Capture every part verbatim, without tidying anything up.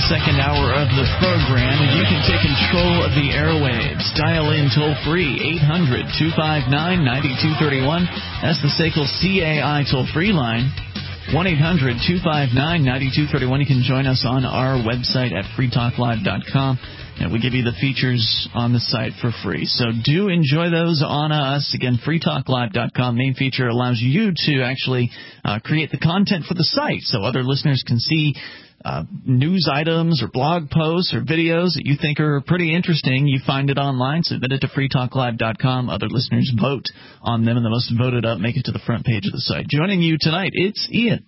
second hour of the program, and you can take control of the airwaves. Dial in toll-free, eight hundred, two five nine, nine two three one. That's the S A C L C A I toll-free line. one eight hundred, two five nine, nine two three one. You can join us on our website at free talk live dot com. And we give you the features on the site for free. So do enjoy those on us. Again, free talk live dot com. Main feature allows you to actually uh, create the content for the site so other listeners can see uh, news items or blog posts or videos that you think are pretty interesting. You find it online, submit it to free talk live dot com. Other listeners vote on them, and the most voted up make it to the front page of the site. Joining you tonight, it's Ian.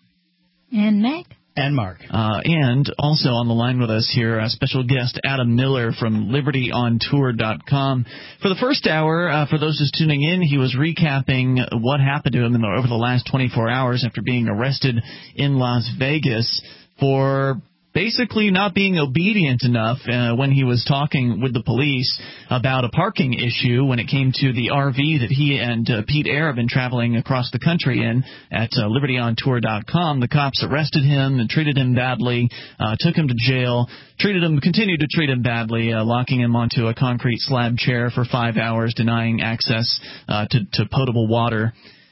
And Meg. And Mark. Uh, and also on the line with us here, a special guest, Adam Miller from liberty on tour dot com. For the first hour, uh, for those just tuning in, he was recapping what happened to him in the, over the last twenty-four hours after being arrested in Las Vegas for basically not being obedient enough uh, when he was talking with the police about a parking issue when it came to the R V that he and uh, Pete Eyre have been traveling across the country in at uh, liberty on tour dot com. The cops arrested him and treated him badly, uh, took him to jail, treated him, continued to treat him badly, uh, locking him onto a concrete slab chair for five hours, denying access uh, to, to potable water.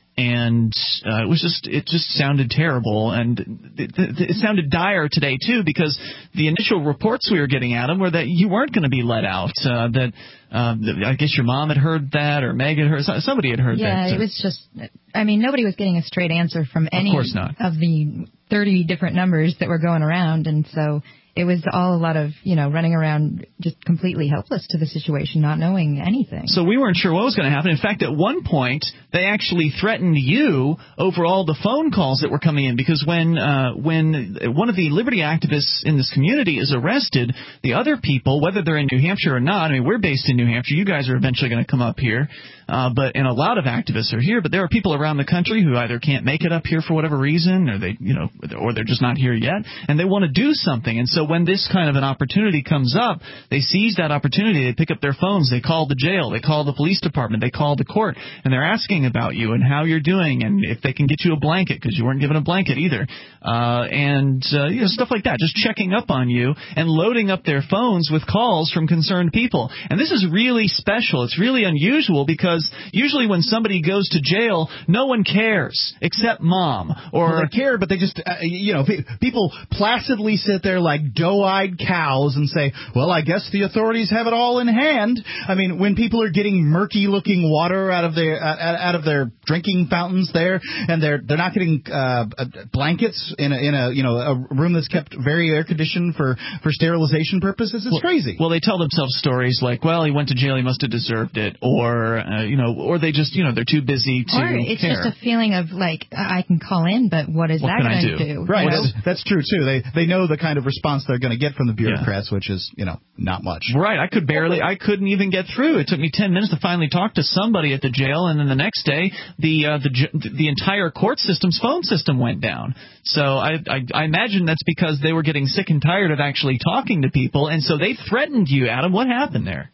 And uh, it was just it just sounded terrible, and it, it, it sounded dire today too, because the initial reports we were getting at him were that you weren't going to be let out. Uh, that uh, I guess your mom had heard that, or Meg had heard, somebody had heard yeah, that. Yeah, it was just. I mean, nobody was getting a straight answer from any of, course not. of the thirty different numbers that were going around, and so it was all a lot of, you know, running around just completely helpless to the situation, not knowing anything. So we weren't sure what was going to happen. In fact, at one point, they actually threatened you over all the phone calls that were coming in, because when uh, when one of the liberty activists in this community is arrested, the other people, whether they're in New Hampshire or not, I mean, we're based in New Hampshire. You guys are eventually going to come up here, uh, but and a lot of activists are here. But there are people around the country who either can't make it up here for whatever reason, or they, you know, or they're just not here yet, and they want to do something. And so when this kind of an opportunity comes up, they seize that opportunity. They pick up their phones. They call the jail. They call the police department. They call the court, and they're asking about you and how you're doing, and if they can get you a blanket, because you weren't given a blanket either, uh, and uh, you know, stuff like that. Just checking up on you and loading up their phones with calls from concerned people. And this is really special. It's really unusual, because usually when somebody goes to jail, no one cares except mom. Or well, they care, but they just, uh, you know, people placidly sit there like doe-eyed cows and say, well, I guess the authorities have it all in hand. I mean, when people are getting murky-looking water out of their uh, out of their drinking fountains there, and they're they're not getting uh, blankets in a in a you know a room that's kept very air conditioned for for sterilization purposes, it's well, crazy. Well, they tell themselves stories like, well, he went to jail, he must have deserved it, or uh, you know, or they just you know they're too busy to Or it's care. just a feeling of like, I can call in, but what is what that going to do? do? Right, you know? that's, that's true too. They they know the kind of response they're going to get from the bureaucrats, yeah. which is you know not much. Right, I could barely, I couldn't even get through. It took me ten minutes to finally talk to somebody at the jail, and then the next day, the uh, the the entire court system's phone system went down. So I, I I imagine that's because they were getting sick and tired of actually talking to people, and so they threatened you, Adam. What happened there?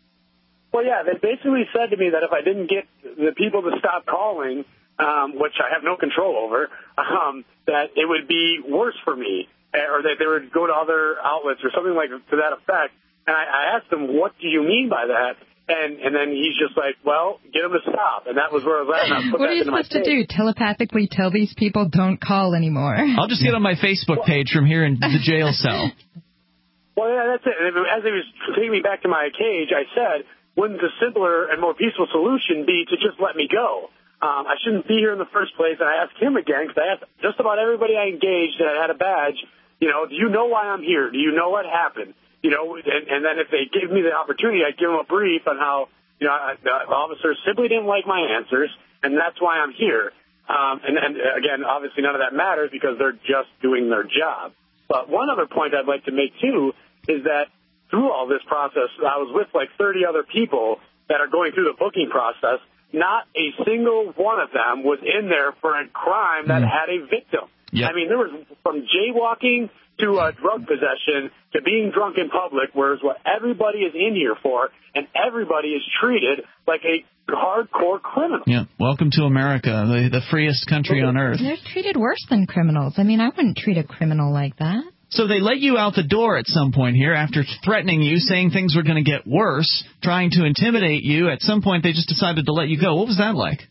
Well, yeah, they basically said to me that if I didn't get the people to stop calling, um, which I have no control over, um, that it would be worse for me, or that they would go to other outlets or something like to that effect. And I, I asked him, what do you mean by that? And and then he's just like, well, get them to stop. And that was where I was at. And I put what that are you into supposed to tape. do? Telepathically tell these people don't call anymore? I'll just get on my Facebook page from here in the jail cell. Well, yeah, that's it. As he was taking me back to my cage, I said, wouldn't the simpler and more peaceful solution be to just let me go? Um, I shouldn't be here in the first place. And I asked him again, because I asked just about everybody I engaged that had a badge, you know, do you know why I'm here? Do you know what happened? You know, and, and then if they gave me the opportunity, I'd give them a brief on how, you know, the officers simply didn't like my answers, and that's why I'm here. Um, and, and again, obviously none of that matters because they're just doing their job. But one other point I'd like to make, too, is that through all this process, I was with like thirty other people that are going through the booking process. Not a single one of them was in there for a crime that mm. had a victim. Yep. I mean, there was from jaywalking to uh, drug possession to being drunk in public, whereas what everybody is in here for, and everybody is treated like a hardcore criminal. Yeah, welcome to America, the, the freest country on earth. They're treated worse than criminals. I mean, I wouldn't treat a criminal like that. So they let you out the door at some point here after threatening you, saying things were going to get worse, trying to intimidate you. At some point, they just decided to let you go. What was that like?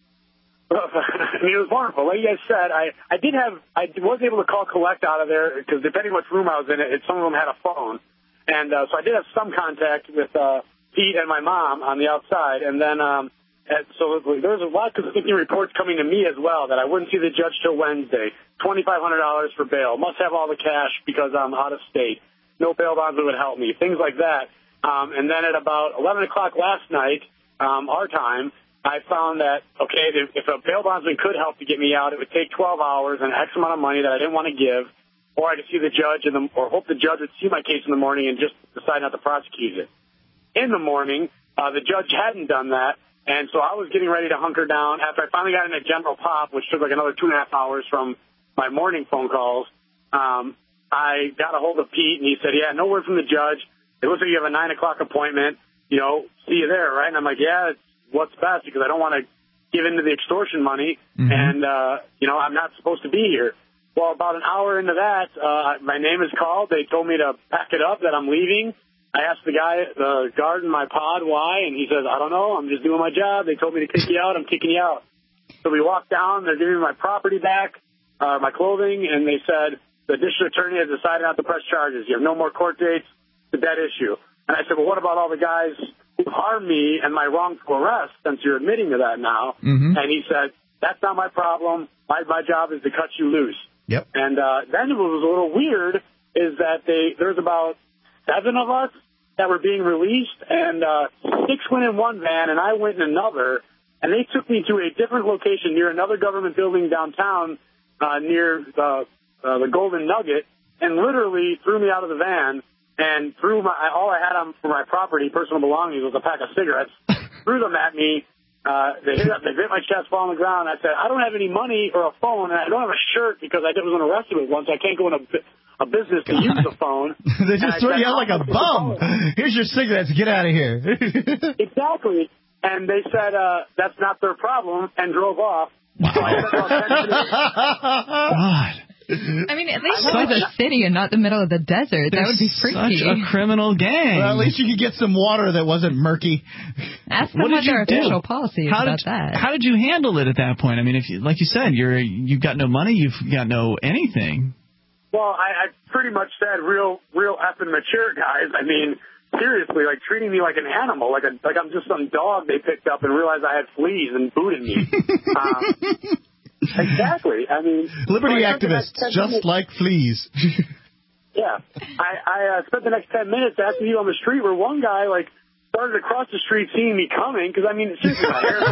I mean, it was wonderful. Like you guys said, I, I did have, I was able to call collect out of there because depending which room I was in, it, some of them had a phone. And uh, so I did have some contact with uh, Pete and my mom on the outside. And then, um, and so there was a lot of conflicting reports coming to me as well that I wouldn't see the judge till Wednesday. twenty-five hundred dollars for bail. Must have all the cash because I'm out of state. No bail bonds that would help me. Things like that. Um, and then at about eleven o'clock last night, um, our time, I found that, okay, if a bail bondsman could help to get me out, it would take twelve hours and X amount of money that I didn't want to give, or I could see the judge in the, or hope the judge would see my case in the morning and just decide not to prosecute it. In the morning, uh, the judge hadn't done that, and so I was getting ready to hunker down. After I finally got in a general pop, which took like another two and a half hours from my morning phone calls, um, I got a hold of Pete, and he said, yeah, no word from the judge. It looks like you have a nine o'clock appointment. You know, see you there, right? And I'm like, yeah, it's what's best because I don't want to give in to the extortion money, mm-hmm. and, uh, you know, I'm not supposed to be here. Well, about an hour into that, uh, my name is called. They told me to pack it up, that I'm leaving. I asked the guy, the guard in my pod, why, and he says, I don't know. I'm just doing my job. They told me to kick you out. I'm kicking you out. So we walked down. They're giving me my property back, uh, my clothing, and they said, the district attorney has decided not to press charges. You have no more court dates. It's a dead issue. And I said, well, what about all the guys who harmed me and my wrongful arrest, since you're admitting to that now? Mm-hmm. And he said, that's not my problem. My, my job is to cut you loose. Yep. And uh, then what was a little weird is that they there's about seven of us that were being released, and uh, six went in one van, and I went in another. And they took me to a different location near another government building downtown uh, near the, uh, the Golden Nugget, and literally threw me out of the van and threw my all I had on for my property, personal belongings, was a pack of cigarettes. Threw them at me. Uh, they hit they hit my chest, fall on the ground. I said, I don't have any money or a phone, and I don't have a shirt because I was arrested with one, so I can't go in a, a business to God. use the phone. They just threw you out like a bum. Here's your cigarettes. Get out of here. Exactly. And they said uh, that's not their problem and drove off. Wow. God. I mean, at least it was a city and not the middle of the desert. That would be freaky. Such a criminal gang. Well, at least you could get some water that wasn't murky. Ask them what, what their do? official policy is how about did, that. How did you handle it at that point? I mean, if you, like you said, you're you've got no money, you've got no anything. Well, I, I pretty much said real, real effing mature guys. I mean, seriously, like treating me like an animal, like a like I'm just some dog they picked up and realized I had fleas and booted me. um, Exactly. I mean, liberty so I activists, just minutes, like fleas. Yeah, I, I uh, spent the next ten minutes asking you on the street where one guy like started across the street seeing me coming because I mean, seriously, my hair.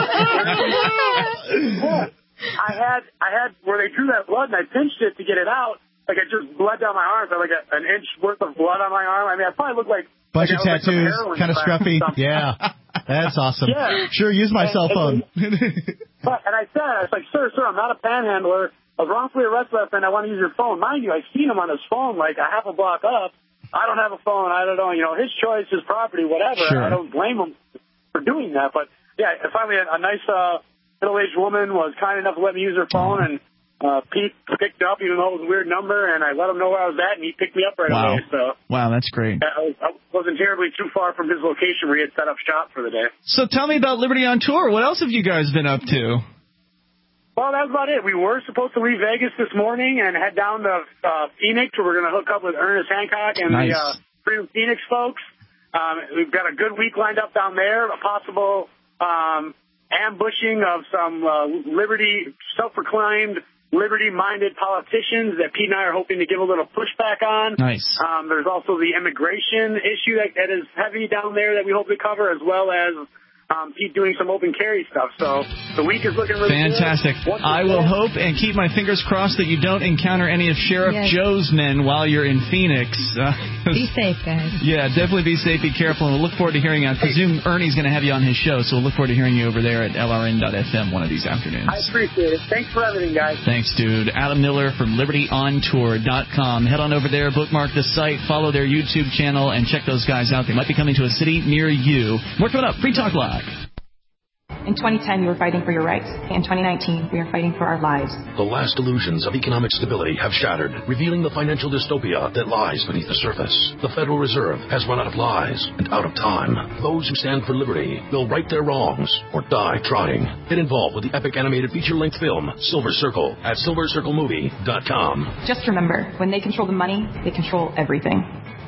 Yeah, I had I had where they drew that blood and I pinched it to get it out. Like I just bled down my arm, so like a, an inch worth of blood on my arm. I mean, I probably looked like bunch like of tattoos, like kind of scruffy. Yeah, that's awesome. Yeah. Sure, use my and, cell phone. And, but, and I said, I was like, sir, sir, I'm not a panhandler. I was wrongfully arrested last night. I want to use your phone. Mind you, I seen him on his phone like a half a block up. I don't have a phone. I don't know. You know, his choice, his property, whatever. Sure. I don't blame him for doing that. But, yeah, finally a, a nice uh, middle-aged woman was kind enough to let me use her phone, and uh, Pete picked up, even though it was a weird number, and I let him know where I was at, and he picked me up right wow. away. So, wow, that's great. I, I wasn't terribly too far from his location where he had set up shop for the day. So tell me about Liberty on Tour. What else have you guys been up to? Well, that was about it. We were supposed to leave Vegas this morning and head down to uh, Phoenix, where we're going to hook up with Ernest Hancock and nice. the uh, Freedom Phoenix folks. Um, we've got a good week lined up down there, a possible um, ambushing of some uh, Liberty, self-proclaimed Liberty-minded politicians that Pete and I are hoping to give a little pushback on. Nice. Um, there's also the immigration issue that, that is heavy down there that we hope to cover, as well as Um, Pete doing some open carry stuff. So the week is looking really fantastic. good. I will hope and keep my fingers crossed that you don't encounter any of Sheriff yes. Joe's men while you're in Phoenix. Uh, be safe, guys. Yeah, definitely be safe, be careful, and we'll look forward to hearing you. I presume Ernie's going to have you on his show, so we'll look forward to hearing you over there at L R N dot F M one of these afternoons. I appreciate it. Thanks for everything, guys. Thanks, dude. Adam Miller from Liberty On Tour dot com. Head on over there, bookmark the site, follow their YouTube channel, and check those guys out. They might be coming to a city near you. More coming up. Free Talk Live. In twenty ten, we were fighting for your rights. In twenty nineteen, we are fighting for our lives. The last illusions of economic stability have shattered, revealing the financial dystopia that lies beneath the surface. The Federal Reserve has run out of lies and out of time. Those who stand for liberty will right their wrongs or die trying. Get involved with the epic animated feature-length film, Silver Circle, at silver circle movie dot com. Just remember, when they control the money, they control everything.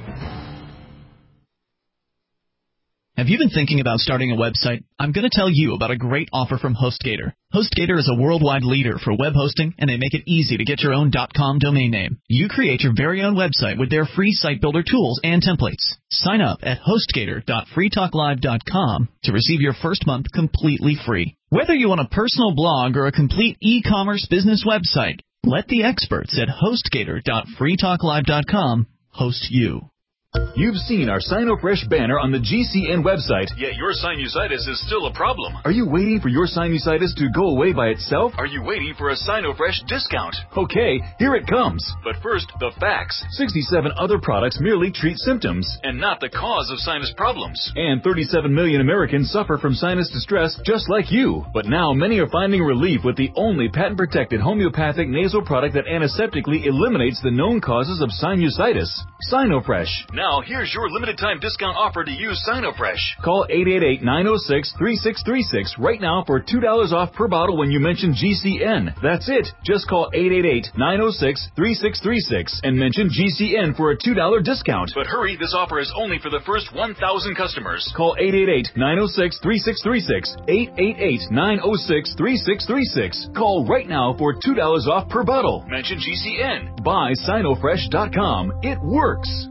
Have you been thinking about starting a website? I'm going to tell you about a great offer from HostGator. HostGator is a worldwide leader for web hosting, and they make it easy to get your own .com domain name. You create your very own website with their free site builder tools and templates. Sign up at hostgator dot free talk live dot com to receive your first month completely free. Whether you want a personal blog or a complete e-commerce business website, let the experts at hostgator dot free talk live dot com host you. You've seen our SinoFresh banner on the G C N website, yet your sinusitis is still a problem. Are you waiting for your sinusitis to go away by itself? Are you waiting for a SinoFresh discount? Okay, here it comes. But first, the facts. sixty-seven other products merely treat symptoms, and not the cause of sinus problems. And thirty-seven million Americans suffer from sinus distress just like you. But now many are finding relief with the only patent-protected homeopathic nasal product that antiseptically eliminates the known causes of sinusitis. SinoFresh. Now, here's your limited-time discount offer to use SinoFresh. Call eight eight eight, nine oh six, three six three six right now for two dollars off per bottle when you mention G C N. That's it. Just call eight eight eight, nine oh six, three six three six and mention G C N for a two dollars discount. But hurry, this offer is only for the first one thousand customers. Call eight eight eight, nine oh six, three six three six, eight eight eight, nine oh six, three six three six. Call right now for two dollars off per bottle. Mention G C N. Buy Sinofresh dot com. It works.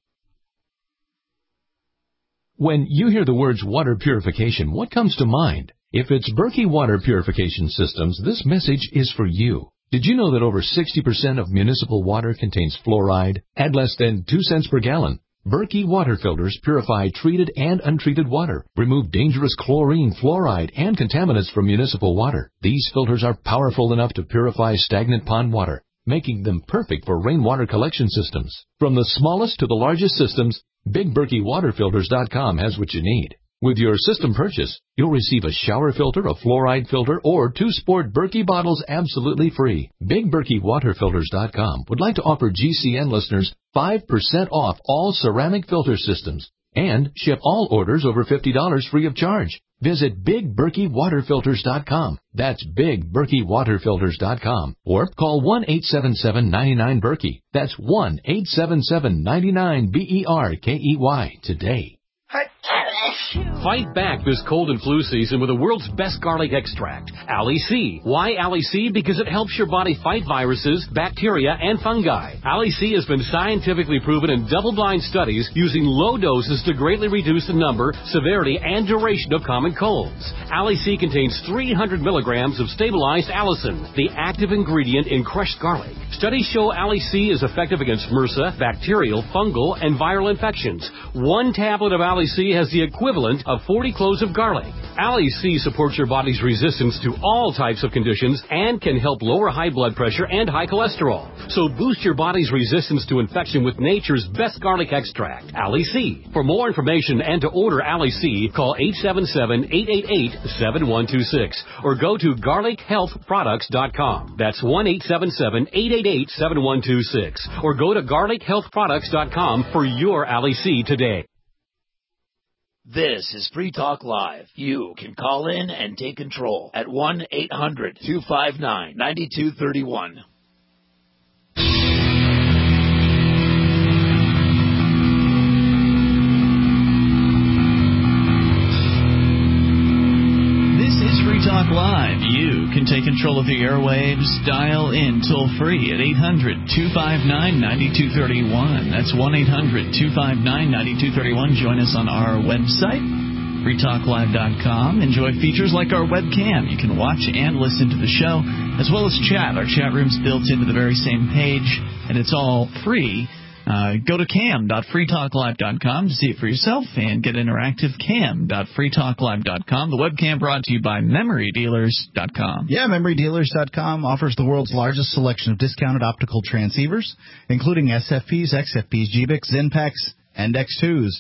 When you hear the words water purification, what comes to mind? If it's Berkey Water Purification Systems, this message is for you. Did you know that over sixty percent of municipal water contains fluoride at less than two cents per gallon? Berkey water filters purify treated and untreated water, remove dangerous chlorine, fluoride, and contaminants from municipal water. These filters are powerful enough to purify stagnant pond water, making them perfect for rainwater collection systems. From the smallest to the largest systems, Big Berkey Water Filters dot com has what you need. With your system purchase, you'll receive a shower filter, a fluoride filter, or two sport Berkey bottles absolutely free. Big Berkey Water Filters dot com would like to offer G C N listeners five percent off all ceramic filter systems and ship all orders over fifty dollars free of charge. Visit Big Berkey Water Filters dot com. That's Big Berkey Water Filters dot com. Or call one eight seven seven, nine nine, Berkey. That's one eight seven seven, nine nine, B E R K E Y today. Fight back this cold and flu season with the world's best garlic extract, Ali C. Why Ali C? Because it helps your body fight viruses, bacteria, and fungi. Ali C has been scientifically proven in double-blind studies using low doses to greatly reduce the number, severity, and duration of common colds. Ali C contains three hundred milligrams of stabilized allicin, the active ingredient in crushed garlic. Studies show Ali C is effective against MRSA, bacterial, fungal, and viral infections. One tablet of Ali C has the equivalent of forty cloves of garlic. Ali C supports your body's resistance to all types of conditions and can help lower high blood pressure and high cholesterol. So boost your body's resistance to infection with nature's best garlic extract, Ali C. For more information and to order Ali C, call eight seven seven, eight eight eight, seven one two six or go to garlic health products dot com. That's one eight seven seven, eight eight eight, seven one two six or go to garlic health products dot com for your Ali C today. This is Free Talk Live. You can call in and take control at one eight hundred, two five nine, nine two three one. This is Free Talk Live. You can take control of the airwaves. Dial in toll-free at eight hundred, two five nine, nine two three one. That's one eight hundred, two five nine, nine two three one. Join us on our website, free talk live dot com. Enjoy features like our webcam. You can watch and listen to the show, as well as chat. Our chat room's built into the very same page, and it's all free. Uh, go to cam dot free talk live dot com to see it for yourself and get interactive. cam dot free talk live dot com. The webcam brought to you by memory dealers dot com. Yeah, memory dealers dot com offers the world's largest selection of discounted optical transceivers, including S F Ps, X F Ps, G B I Cs, Zenpaks, and X twos.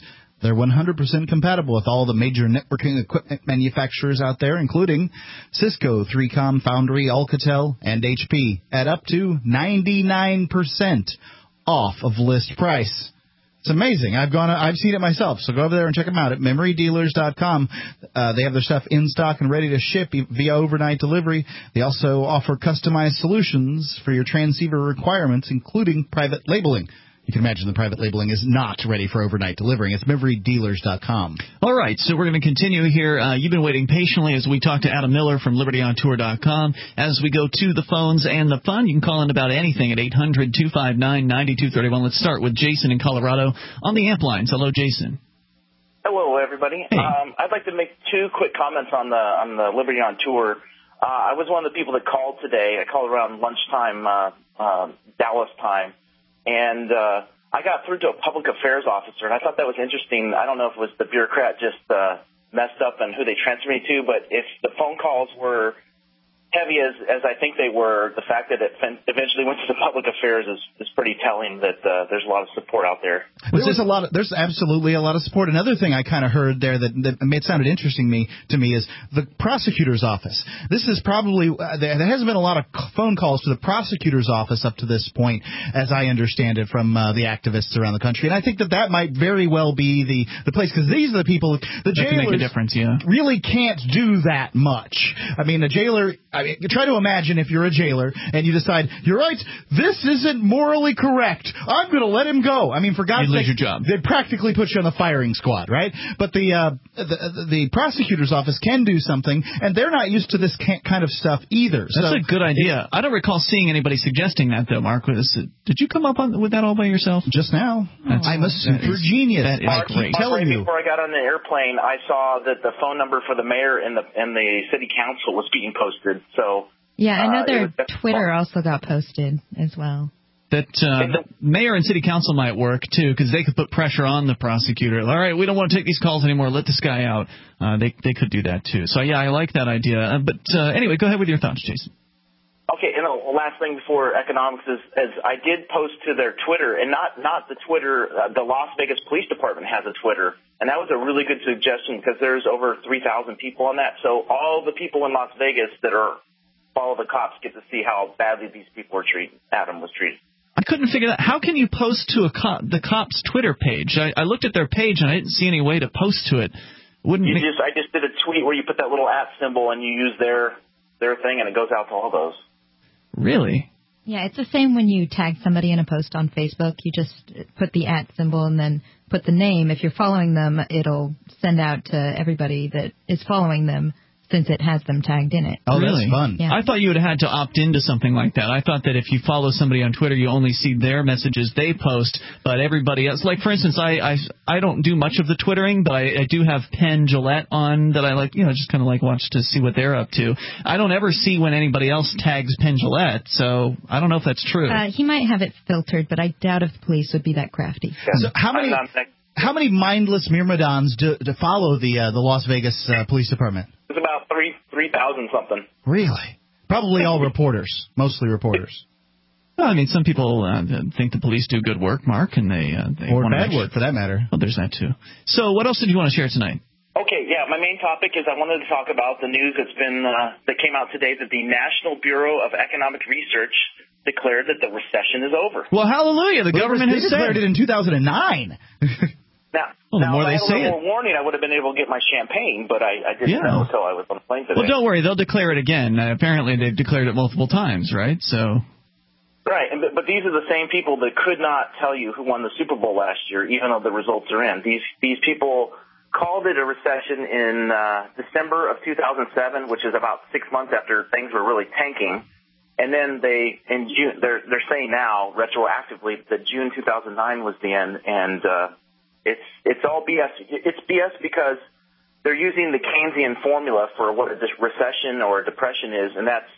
They're one hundred percent compatible with all the major networking equipment manufacturers out there, including Cisco, three com, Foundry, Alcatel, and H P, at up to ninety-nine percent off of list price. It's amazing. I've gone, I've seen it myself. So go over there and check them out at memory dealers dot com. Uh, they have their stuff in stock and ready to ship via overnight delivery. They also offer customized solutions for your transceiver requirements, including private labeling. You can imagine the private labeling is not ready for overnight delivering. It's memory dealers dot com. All right, so we're going to continue here. Uh, you've been waiting patiently as we talk to Adam Miller from liberty on tour dot com. As we go to the phones and the fun, you can call in about anything at eight hundred, two five nine, nine two three one. Let's start with Jason in Colorado on the amp lines. Hello, Jason. Hello, everybody. Hey. Um, I'd like to make two quick comments on the on the Liberty on Tour. Uh, I was one of the people that called today. I called around lunchtime, uh, uh, Dallas time. And uh, I got through to a public affairs officer, and I thought that was interesting. I don't know if it was the bureaucrat just uh, messed up and who they transferred me to, but if the phone calls were heavy as, as I think they were, the fact that it eventually went to the public affairs is, is pretty telling that uh, there's a lot of support out there. There was a lot of, there's absolutely a lot of support. Another thing I kind of heard there that, that it sounded interesting me, to me is the prosecutor's office. This is probably, uh, there hasn't been a lot of phone calls to the prosecutor's office up to this point, as I understand it, from uh, the activists around the country. And I think that that might very well be the, the place, because these are the people, the that can jailers make a difference, yeah. really can't do that much. I mean, a jailer, I mean, try to imagine if you're a jailer and you decide, you're right, this isn't morally correct, I'm going to let him go. I mean, for God's sake, your job. They'd practically put you on the firing squad, right? But the, uh, the the prosecutor's office can do something, and they're not used to this kind of stuff either. That's so, a good idea. I don't recall seeing anybody suggesting that, though, Mark. Did you come up on, with that all by yourself? Just now. That's, I'm a super is, genius. That is I keep great. telling you. Before I got on the airplane, I saw that the phone number for the mayor and the and the city council was being posted. So yeah, I know uh, their was, Twitter also got posted as well. That uh, the mayor and city council might work, too, because they could put pressure on the prosecutor. All right, we don't want to take these calls anymore. Let this guy out. Uh, they they could do that, too. So, yeah, I like that idea. Uh, but uh, anyway, go ahead with your thoughts, Jason. Okay, and the last thing before economics is, is I did post to their Twitter, and not, not the Twitter, uh, the Las Vegas Police Department has a Twitter, and that was a really good suggestion because there's over three thousand people on that. So all the people in Las Vegas that are follow the cops get to see how badly these people are treated. Adam was treated. I couldn't figure that. How can you post to a cop, the cops' Twitter page? I, I looked at their page and I didn't see any way to post to it. Wouldn't you make... just I just did a tweet where you put that little at symbol and you use their their thing and it goes out to all those. Really? Yeah, it's the same when you tag somebody in a post on Facebook. You just put the at symbol and then put the name. If you're following them, it'll send out to everybody that is following them, since it has them tagged in it. Oh, really? That's fun. Yeah. I thought you would have had to opt into something like that. I thought that if you follow somebody on Twitter, you only see their messages they post, but everybody else. Like, for instance, I I, I don't do much of the Twittering, but I, I do have Penn Jillette on that I like, you know, just kind of like watch to see what they're up to. I don't ever see when anybody else tags Penn Jillette, so I don't know if that's true. Uh, he might have it filtered, but I doubt if the police would be that crafty. Yeah. So how many how many mindless myrmidons do, do follow the uh, the Las Vegas uh, Police Department? It's about three three thousand something. Really? Probably all reporters, mostly reporters. Well, I mean, some people uh, think the police do good work, Mark, and they uh, they or want bad to work for that matter. Well, there's that too. So, what else did you want to share tonight? Okay, yeah, my main topic is I wanted to talk about the news that's been uh, that came out today that the National Bureau of Economic Research declared that the recession is over. Well, hallelujah! The well, government they has declared said it in two thousand nine. Now, well, the now more if I they had a say little it. more warning, I would have been able to get my champagne, but I, I didn't Yeah. know until I was on the plane today. Well, don't worry, they'll declare it again. Uh, apparently, they've declared it multiple times, right? So. Right, and, but these are the same people that could not tell you who won the Super Bowl last year, even though the results are in. These these people called it a recession in uh, December of two thousand seven, which is about six months after things were really tanking. And then they, in June, they're they're saying now retroactively that June two thousand nine was the end, and uh, it's it's all B S. It's B S because they're using the Keynesian formula for what a recession or a depression is, and that's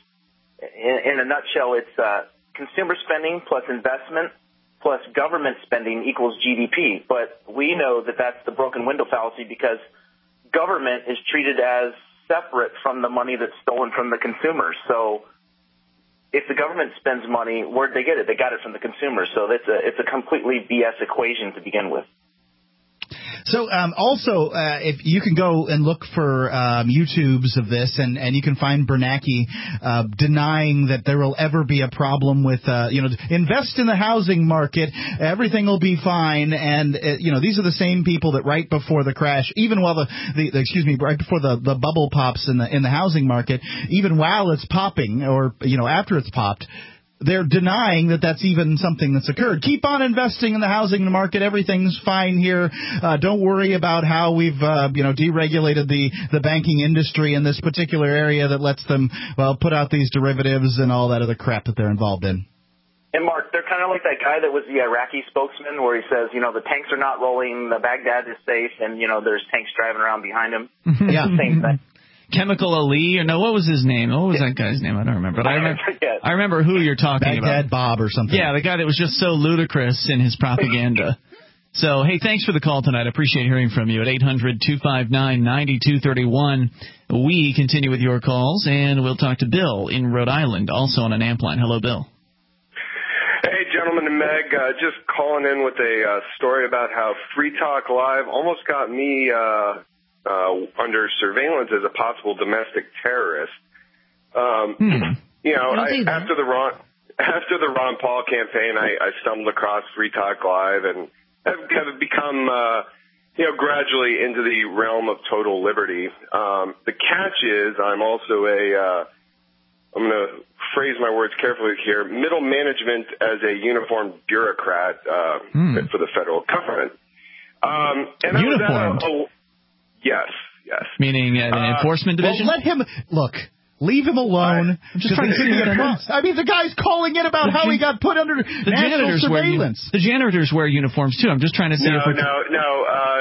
in, in a nutshell, it's uh, consumer spending plus investment plus government spending equals G D P. But we know that that's the broken window fallacy because government is treated as separate from the money that's stolen from the consumers. So if the government spends money, where'd they get it? They got it from the consumer. So it's a, it's a completely B S equation to begin with. So um, also, uh, if you can go and look for um, YouTubes of this, and, and you can find Bernanke uh, denying that there will ever be a problem with, uh, you know, invest in the housing market, everything will be fine. And, uh, you know, these are the same people that right before the crash, even while the, the, the excuse me, right before the, the bubble pops in the in the housing market, even while it's popping or, you know, after it's popped, they're denying that that's even something that's occurred. Keep on investing in the housing market. Everything's fine here. Uh, don't worry about how we've, uh, you know, deregulated the, the banking industry in this particular area that lets them, well, put out these derivatives and all that other crap that they're involved in. And, Mark, they're kind of like that guy that was the Iraqi spokesman where he says, you know, the tanks are not rolling, the Baghdad is safe, and, you know, there's tanks driving around behind him. Yeah. Same thing. Chemical Ali, or no, what was his name? What was that guy's name? I don't remember. But I remember, I remember who you're talking Baghdad about. Bob or something. Yeah, the guy that was just so ludicrous in his propaganda. So, hey, thanks for the call tonight. I appreciate hearing from you at eight hundred two five nine nine two three one. We continue with your calls, and we'll talk to Bill in Rhode Island, also on an amp line. Hello, Bill. Hey, gentlemen and Meg, uh, just calling in with a uh, story about how Free Talk Live almost got me uh, uh, under surveillance as a possible domestic terrorist. Um, hmm. You know, I, after the Ron after the Ron Paul campaign, I, I stumbled across Free Talk Live and have kind of become, uh, you know, gradually into the realm of total liberty. Um, the catch is I'm also a uh, I'm going to phrase my words carefully here, middle management as a uniformed bureaucrat uh, hmm. for the federal government. Um, and uniformed? I was at a, a, yes, yes. Meaning an uh, enforcement division? Well, let him, look, leave him alone. I'm just trying to see what across. I mean, the guy's calling in about the how he got put under the national janitors surveillance. Wear, the janitors wear uniforms, too. I'm just trying to see no, if we're... No, no, uh,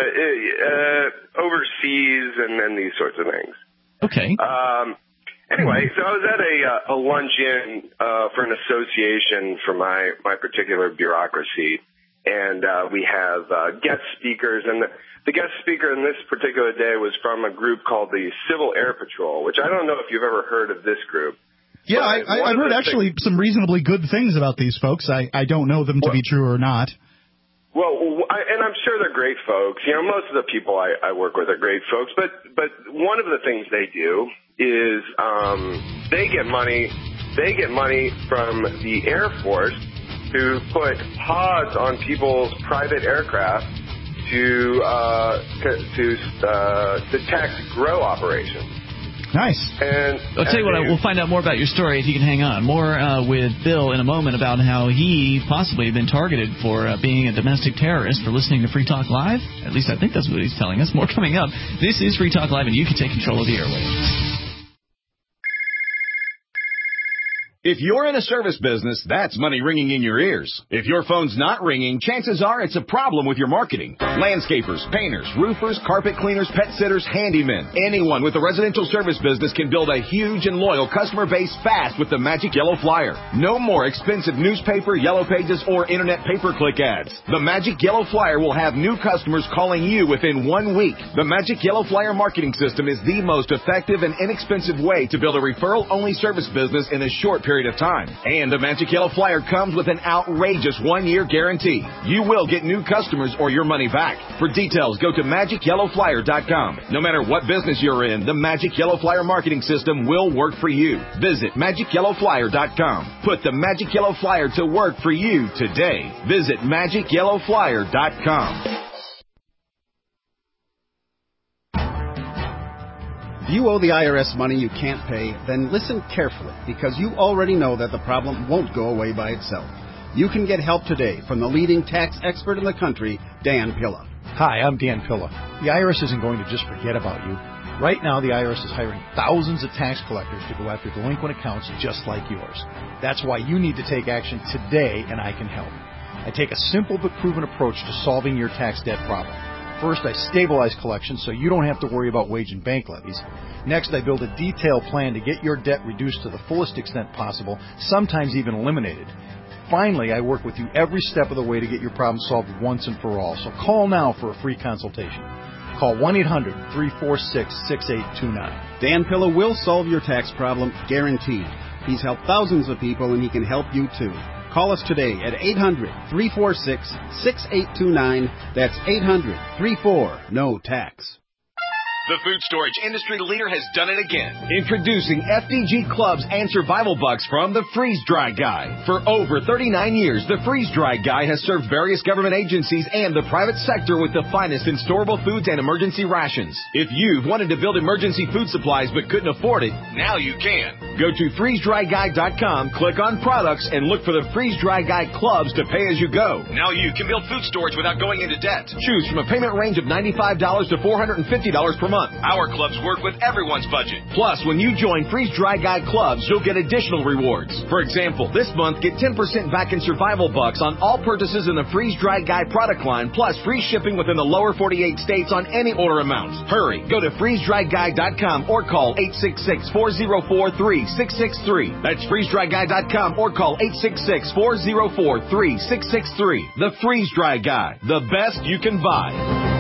uh, overseas and, and these sorts of things. Okay. Um, Anyway, so I was at a, uh, a luncheon uh, for an association for my, my particular bureaucracy, and uh, we have uh, guest speakers, and the, the guest speaker in this particular day was from a group called the Civil Air Patrol, which I don't know if you've ever heard of this group. Yeah, I, I, I've heard actually things, some reasonably good things about these folks. I, I don't know them to well, be true or not. Well, I, and I'm sure they're great folks. You know, most of the people I, I work with are great folks, but but one of the things they do is um, they get money. They get money from the Air Force to put pods on people's private aircraft to uh, to uh, detect grow operations. Nice. And I'll tell you what, we'll find out more about your story if you can hang on. More uh, with Bill in a moment about how he possibly had been targeted for uh, being a domestic terrorist for listening to Free Talk Live. At least I think that's what he's telling us. More coming up. This is Free Talk Live, and you can take control of the airwaves. If you're in a service business, that's money ringing in your ears. If your phone's not ringing, chances are it's a problem with your marketing. Landscapers, painters, roofers, carpet cleaners, pet sitters, handymen. Anyone with a residential service business can build a huge and loyal customer base fast with the Magic Yellow Flyer. No more expensive newspaper, yellow pages, or internet pay-per-click ads. The Magic Yellow Flyer will have new customers calling you within one week. The Magic Yellow Flyer marketing system is the most effective and inexpensive way to build a referral-only service business in a short period of time. And the Magic Yellow Flyer comes with an outrageous one-year guarantee. You will get new customers or your money back. For details, go to magic yellow flyer dot com. No matter what business you're in, the Magic Yellow Flyer marketing system will work for you. Visit magic yellow flyer dot com. Put the Magic Yellow Flyer to work for you today. Visit magic yellow flyer dot com. If you owe the I R S money you can't pay, then listen carefully, because you already know that the problem won't go away by itself. You can get help today from the leading tax expert in the country, Dan Pilla. Hi, I'm Dan Pilla. The I R S isn't going to just forget about you. Right now, the I R S is hiring thousands of tax collectors to go after delinquent accounts just like yours. That's why you need to take action today, and I can help. I take a simple but proven approach to solving your tax debt problem. First, I stabilize collections so you don't have to worry about wage and bank levies. Next, I build a detailed plan to get your debt reduced to the fullest extent possible, sometimes even eliminated. Finally, I work with you every step of the way to get your problem solved once and for all. So call now for a free consultation. Call one eight hundred three four six six eight two nine. Dan Pilla will solve your tax problem, guaranteed. He's helped thousands of people, and he can help you too. Call us today at eight hundred, three four six, six eight two nine. That's eight hundred, three four, N O tax. The food storage industry leader has done it again. Introducing F D G Clubs and Survival Bucks from the Freeze Dry Guy. For over thirty-nine years, the Freeze Dry Guy has served various government agencies and the private sector with the finest in storable foods and emergency rations. If you've wanted to build emergency food supplies but couldn't afford it, now you can. Go to freeze dry guy dot com, click on products, and look for the Freeze Dry Guy Clubs to pay as you go. Now you can build food storage without going into debt. Choose from a payment range of ninety-five dollars to four hundred fifty dollars per month. Our clubs work with everyone's budget. Plus, when you join Freeze Dry Guy Clubs, you'll get additional rewards. For example, this month, get ten percent back in Survival Bucks on all purchases in the Freeze Dry Guy product line, plus free shipping within the lower forty-eight states on any order amount. Hurry, go to freeze dry guy dot com or call eight six six, four zero four, three six six three. That's freeze dry guy dot com or call eight six six, four zero four, three six six three. The Freeze Dry Guy, the best you can buy.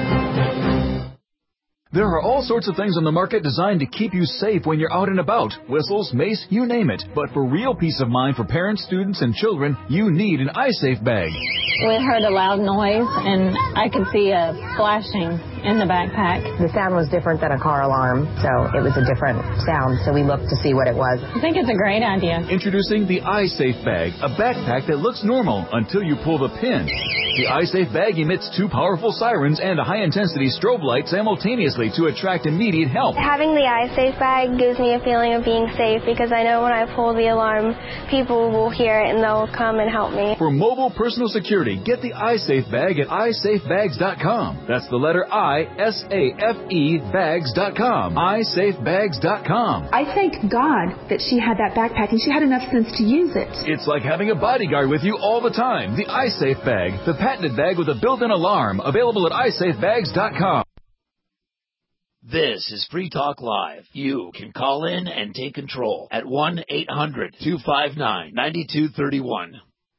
There are all sorts of things on the market designed to keep you safe when you're out and about. Whistles, mace, you name it. But for real peace of mind for parents, students, and children, you need an iSafe bag. We heard a loud noise, and I could see a flashing in the backpack. The sound was different than a car alarm, so it was a different sound, so we looked to see what it was. I think it's a great idea. Introducing the iSafe bag, a backpack that looks normal until you pull the pin. The iSafe bag emits two powerful sirens and a high-intensity strobe light simultaneously to attract immediate help. Having the iSafe bag gives me a feeling of being safe because I know when I pull the alarm, people will hear it and they'll come and help me. For mobile personal security, get the iSafe bag at i safe bags dot com. That's the letter I, S A F E, bags dot com. i safe bags dot com. I thank God that she had that backpack and she had enough sense to use it. It's like having a bodyguard with you all the time. The iSafe bag, the patented bag with a built-in alarm, available at i safe bags dot com. This is Free Talk Live. You can call in and take control at one eight hundred, two five nine, nine two three one.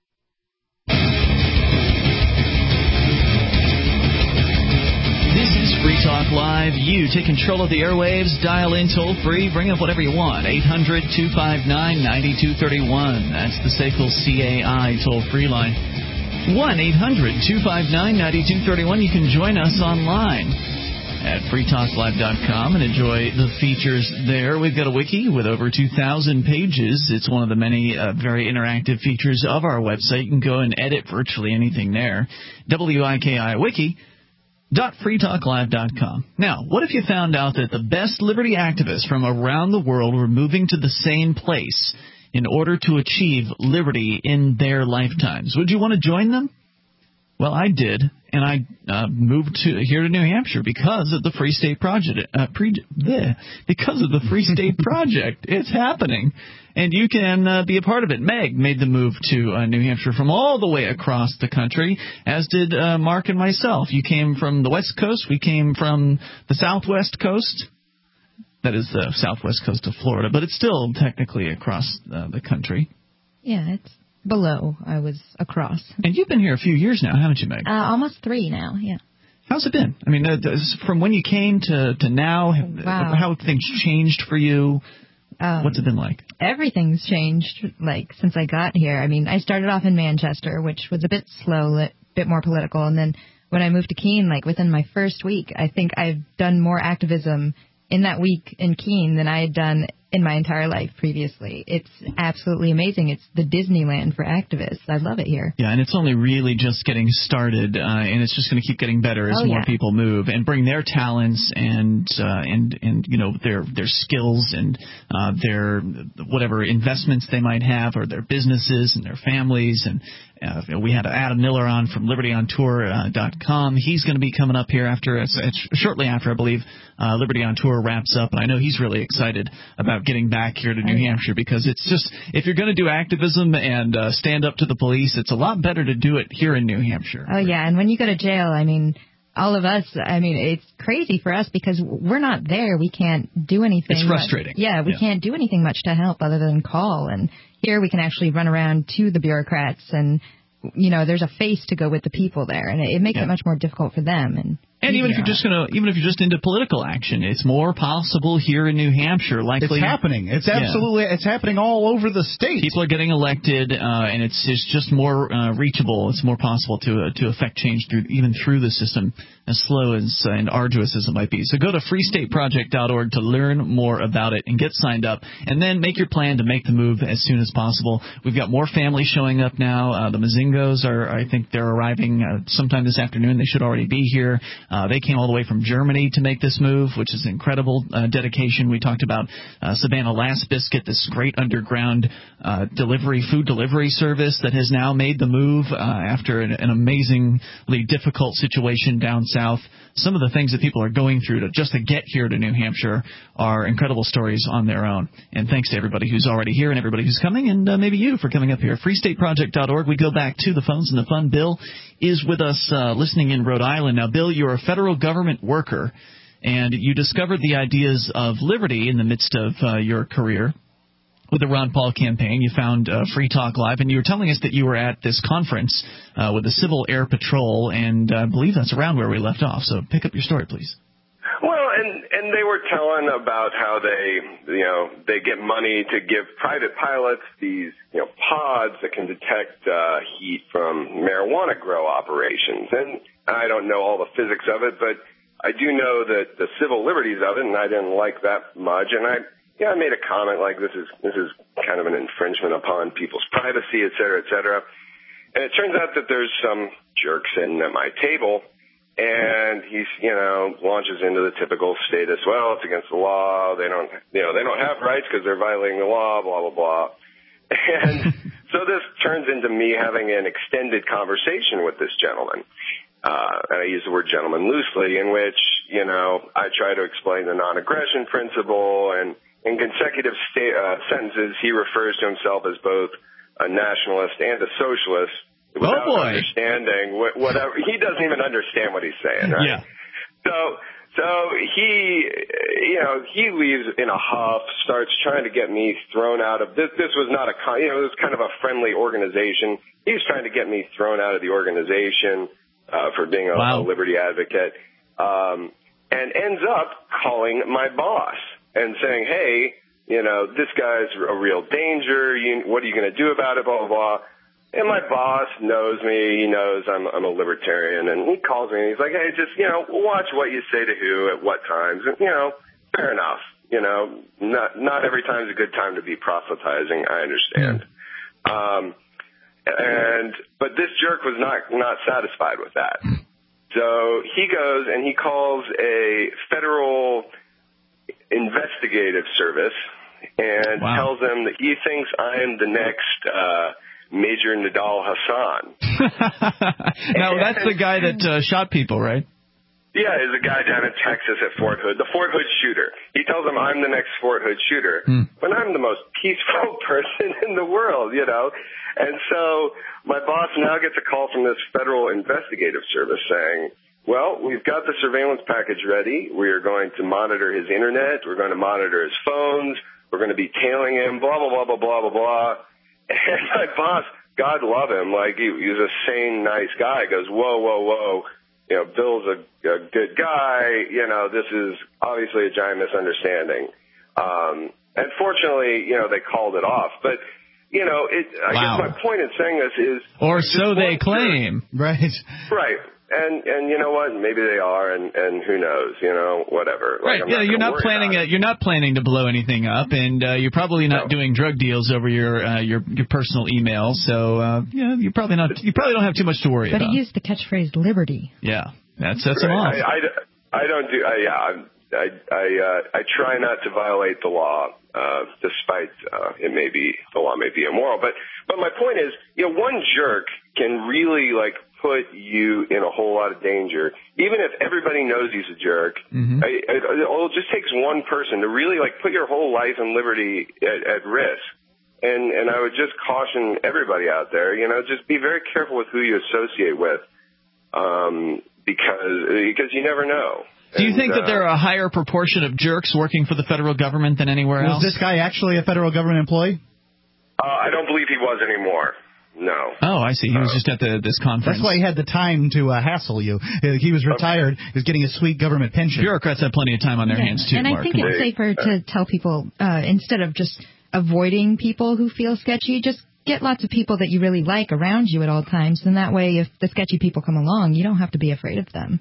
This is Free Talk Live. You take control of the airwaves, dial in toll free, bring up whatever you want. eight hundred, two five nine, nine two three one. That's the S A C L C A I toll free line. one eight hundred, two five nine, nine two three one. You can join us online at free talk live dot com and enjoy the features there. We've got a wiki with over two thousand pages. It's one of the many uh, very interactive features of our website. You can go and edit virtually anything there. W I K I wiki dot free talk live dot com. Now, what if you found out that the best liberty activists from around the world were moving to the same place in order to achieve liberty in their lifetimes? Would you want to join them? Well, I did, and I uh, moved to here to New Hampshire because of the Free State Project. Uh, pre, bleh, because of the Free State Project, it's happening, and you can uh, be a part of it. Meg made the move to uh, New Hampshire from all the way across the country, as did uh, Mark and myself. You came from the West Coast. We came from the Southwest Coast. That is the Southwest Coast of Florida, but it's still technically across uh, the country. Yeah, it's below. I was across. And you've been here a few years now, haven't you, Meg? Uh, almost three now, yeah. How's it been? I mean, uh, from when you came to, to now, wow. how have things changed for you? Um, What's it been like? Everything's changed, like, since I got here. I mean, I started off in Manchester, which was a bit slow, a bit more political, and then when I moved to Keene, like, within my first week, I think I've done more activism in that week in Keene than I had done in my entire life previously. It's absolutely amazing. It's the Disneyland for activists. I love it here. Yeah, and it's only really just getting started, uh, and it's just going to keep getting better as oh, more yeah. people move and bring their talents and uh, and and you know their their skills and uh, their whatever investments they might have or their businesses and their families. And uh, we had Adam Miller on from liberty on tour dot com. He's going to be coming up here after it's, it's shortly after, I believe, uh, Liberty on Tour wraps up, and I know he's really excited about getting back here to New oh, Hampshire because it's just, if you're going to do activism and uh, stand up to the police, it's a lot better to do it here in New Hampshire. Oh, yeah, and when you go to jail, I mean, all of us, I mean, it's crazy for us because we're not there. We can't do anything. It's frustrating. But, yeah, we yeah. can't do anything much to help other than call, and here we can actually run around to the bureaucrats and, you know, there's a face to go with the people there, and it, it makes yeah. it much more difficult for them. And And even yeah. if you're just gonna, even if you're just into political action, it's more possible here in New Hampshire. Likely, it's happening. It's absolutely, yeah. it's happening all over the state. People are getting elected, uh, and it's it's just more uh, reachable. It's more possible to uh, to affect change through even through the system, as slow as uh, and arduous as it might be. So go to free state project dot org to learn more about it and get signed up, and then make your plan to make the move as soon as possible. We've got more families showing up now. Uh, the Mazingos are, I think, they're arriving uh, sometime this afternoon. They should already be here. Uh, they came all the way from Germany to make this move, which is incredible uh, dedication. We talked about uh, Savannah Last Biscuit, this great underground uh, delivery, food delivery service that has now made the move uh, after an, an amazingly difficult situation down south. Some of the things that people are going through to just to get here to New Hampshire are incredible stories on their own. And thanks to everybody who's already here and everybody who's coming, and uh, maybe you for coming up here. free state project dot org. We go back to the phones and the fun. Bill is with us uh, listening in Rhode Island. Now, Bill, you're a federal government worker, and you discovered the ideas of liberty in the midst of uh, your career with the Ron Paul campaign. You found uh, Free Talk Live, and you were telling us that you were at this conference uh, with the Civil Air Patrol, and I believe that's around where we left off. So pick up your story, please. Well, and and they were telling about how they, you know, they get money to give private pilots these, you know, pods that can detect uh, heat from marijuana grow operations. And I don't know all the physics of it, but I do know that the civil liberties of it, and I didn't like that much. And I, yeah, I made a comment like this is this is kind of an infringement upon people's privacy, et cetera, et cetera. And it turns out that there's some jerk sitting at my table. And he's, you know, launches into the typical status. Well, it's against the law. They don't, you know, they don't have rights because they're violating the law. Blah blah blah. And so this turns into me having an extended conversation with this gentleman. Uh, and I use the word gentleman loosely, in which, you know, I try to explain the non-aggression principle, and in consecutive sta- uh, sentences, he refers to himself as both a nationalist and a socialist. Without oh boy. understanding what, whatever, he doesn't even understand what he's saying, right? Yeah. So, so he, you know, he leaves in a huff, starts trying to get me thrown out of this. This was not a, you know, it was kind of a friendly organization. He's trying to get me thrown out of the organization uh, for being a, wow. a liberty advocate, um, and ends up calling my boss and saying, "Hey, you know, this guy's a real danger. You, what are you going to do about it? Blah blah blah." And my boss knows me. He knows I'm, I'm a libertarian. And he calls me and he's like, hey, just, you know, watch what you say to who at what times. And, you know, fair enough. You know, not, not every time is a good time to be proselytizing. I understand. Mm. Um, and, but this jerk was not, not satisfied with that. So he goes and he calls a federal investigative service and wow. tells them that he thinks I am the next, uh, Major Nidal Hasan. Now, that's the guy that uh, shot people, right? Yeah, he's a guy down in Texas at Fort Hood, the Fort Hood shooter. He tells him I'm the next Fort Hood shooter, hmm. but I'm the most peaceful person in the world, you know. And so my boss now gets a call from this federal investigative service saying, well, we've got the surveillance package ready. We are going to monitor his internet. We're going to monitor his phones. We're going to be tailing him, blah, blah, blah, blah, blah, blah, blah. And my boss, God love him, like he, he's a sane, nice guy, goes, whoa, whoa, whoa, you know, Bill's a, a good guy, you know, this is obviously a giant misunderstanding. Um, and fortunately, you know, they called it off. But, you know, it, I wow. guess my point in saying this is... Or so they claim. Right. Right. And and you know what? Maybe they are, and, and who knows? You know, whatever. Right. Like, yeah. not you're not planning. A, you're not planning to blow anything up, and uh, you're probably not no. doing drug deals over your uh, your your personal email. So uh, yeah, you're probably not. You probably don't have too much to worry but about. But he used the catchphrase "liberty." Yeah, that sets him off. I, I, I don't do. I, yeah. I I uh, I try not to violate the law, uh, despite uh, it may be the law may be immoral. But but my point is, you know, one jerk can really like. put you in a whole lot of danger, even if everybody knows he's a jerk. Mm-hmm. I, I, it just takes one person to really like put your whole life and liberty at, at risk. And and I would just caution everybody out there, you know, just be very careful with who you associate with, um, because because you never know. Do you and, think that uh, there are a higher proportion of jerks working for the federal government than anywhere else? Was this guy actually a federal government employee? Uh, I don't believe he was anymore. No. Oh, I see. He was Uh, just at the this conference. That's why he had the time to uh, hassle you. He was retired. He was getting a sweet government pension. Bureaucrats have plenty of time on their Yeah. hands, too, And I Mark. think it's safer to tell people, uh, instead of just avoiding people who feel sketchy, just get lots of people that you really like around you at all times. And that way, if the sketchy people come along, you don't have to be afraid of them.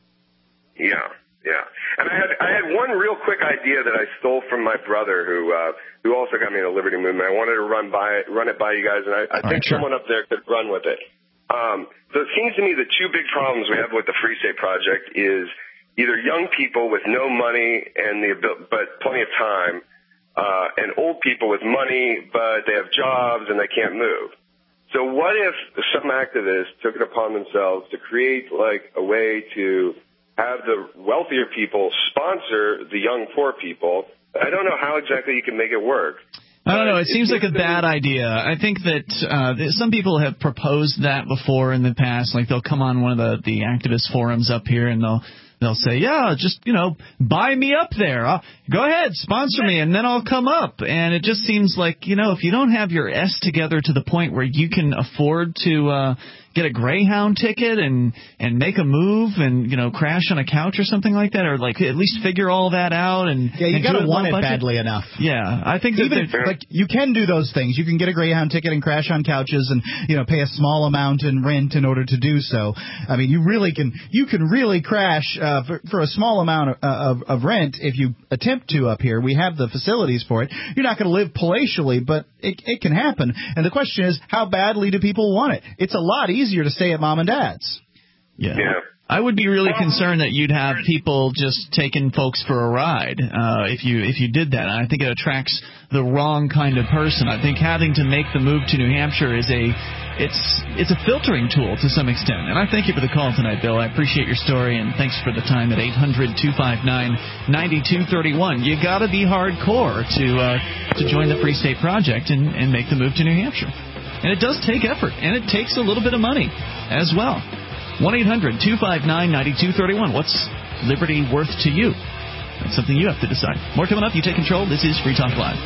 Yeah, yeah. And I had I had one real quick idea that I stole from my brother, who uh, who also got me in the Liberty Movement. I wanted to run by run it by you guys, and I, I think right, sure. someone up there could run with it. Um, so it seems to me the two big problems we have with the Free State Project is either young people with no money and the abil- but plenty of time, uh, and old people with money but they have jobs and they can't move. So what if some activists took it upon themselves to create like a way to have the wealthier people sponsor the young poor people? I don't know how exactly you can make it work. I don't know. It, it seems like a seems bad idea. I think that uh, some people have proposed that before in the past. Like they'll come on one of the, the activist forums up here and they'll they'll say, yeah, just, you know, buy me up there. I'll, go ahead, sponsor me, and then I'll come up. And it just seems like, you know, if you don't have your S together to the point where you can afford to uh, get a Greyhound ticket and and make a move and, you know, crash on a couch or something like that, or like at least figure all that out. And Yeah, you and got do to it want low it budget. badly enough. Yeah, I think that Even there- like you can do those things. You can get a Greyhound ticket and crash on couches and, you know, pay a small amount in rent in order to do so. I mean, you really can you can really crash uh, for, for a small amount of, of, of rent if you attempt to up here. We have the facilities for it. You're not going to live palatially, but it, it can happen. And the question is, how badly do people want it? It's a lot easier to stay at mom and dad's. Yeah. I would be really concerned that you'd have people just taking folks for a ride uh, if you if you did that. I think it attracts the wrong kind of person. I think having to make the move to New Hampshire is a it's it's a filtering tool to some extent. And I thank you for the call tonight, Bill. I appreciate your story, and thanks for the time at eight hundred, two five nine, nine two three one. You got to be hardcore to uh, to join the Free State Project and, and make the move to New Hampshire. And it does take effort, and it takes a little bit of money as well. one eight hundred, two five nine, nine two three one. What's liberty worth to you? That's something you have to decide. More coming up. You take control. This is Free Talk Live.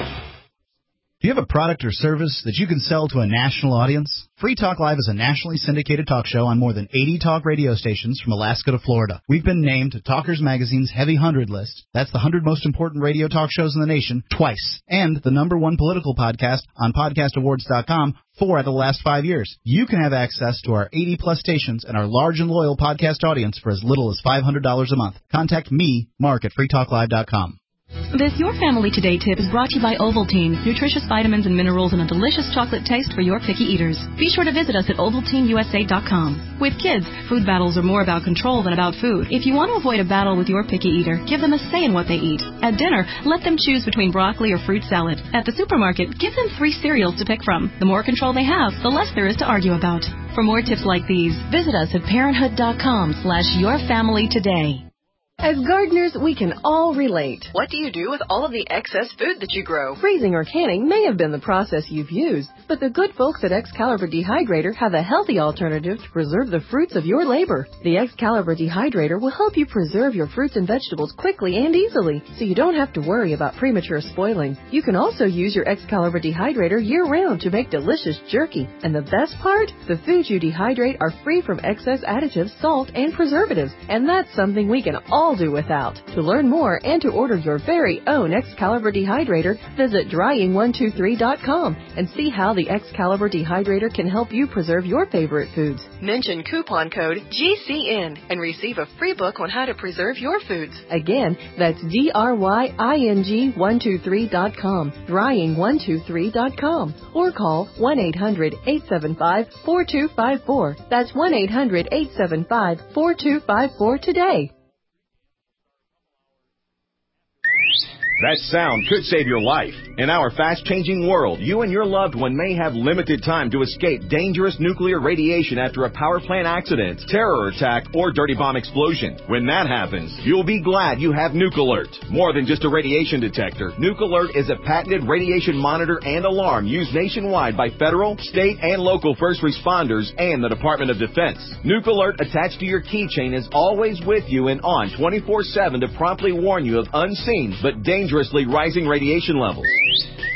Do you have a product or service that you can sell to a national audience? Free Talk Live is a nationally syndicated talk show on more than eighty talk radio stations from Alaska to Florida. We've been named to Talkers Magazine's Heavy one hundred list. That's the one hundred most important radio talk shows in the nation twice. And the number one political podcast on podcast awards dot com four out of the last five years. You can have access to our eighty plus stations and our large and loyal podcast audience for as little as five hundred dollars a month. Contact me, Mark, at free talk live dot com. This Your Family Today tip is brought to you by Ovaltine, nutritious vitamins and minerals and a delicious chocolate taste for your picky eaters. Be sure to visit us at ovaltine u s a dot com. With kids, food battles are more about control than about food. If you want to avoid a battle with your picky eater, give them a say in what they eat. At dinner, let them choose between broccoli or fruit salad. At the supermarket, give them three cereals to pick from. The more control they have, the less there is to argue about. For more tips like these, visit us at parenthood dot com slash your family today. As gardeners, we can all relate. What do you do with all of the excess food that you grow? Freezing or canning may have been the process you've used, but the good folks at Excalibur Dehydrator have a healthy alternative to preserve the fruits of your labor. The Excalibur Dehydrator will help you preserve your fruits and vegetables quickly and easily, so you don't have to worry about premature spoiling. You can also use your Excalibur Dehydrator year-round to make delicious jerky. And the best part? The foods you dehydrate are free from excess additives, salt, and preservatives, and that's something we can all do without. To learn more and to order your very own Excalibur Dehydrator, visit drying one two three dot com and see how the Excalibur Dehydrator can help you preserve your favorite foods. Mention coupon code G C N and receive a free book on how to preserve your foods. Again, that's D R Y I N G one two three dot com, drying one two three dot com, or call one eight hundred, eight seven five, four two five four. That's one eight hundred, eight seven five, four two five four today. That sound could save your life. In our fast-changing world, you and your loved one may have limited time to escape dangerous nuclear radiation after a power plant accident, terror attack, or dirty bomb explosion. When that happens, you'll be glad you have Nuke Alert. More than just a radiation detector, Nuke Alert is a patented radiation monitor and alarm used nationwide by federal, state, and local first responders and the Department of Defense. Nuke Alert attached to your keychain is always with you and on twenty-four seven to promptly warn you of unseen but dangerous dangerously rising radiation levels.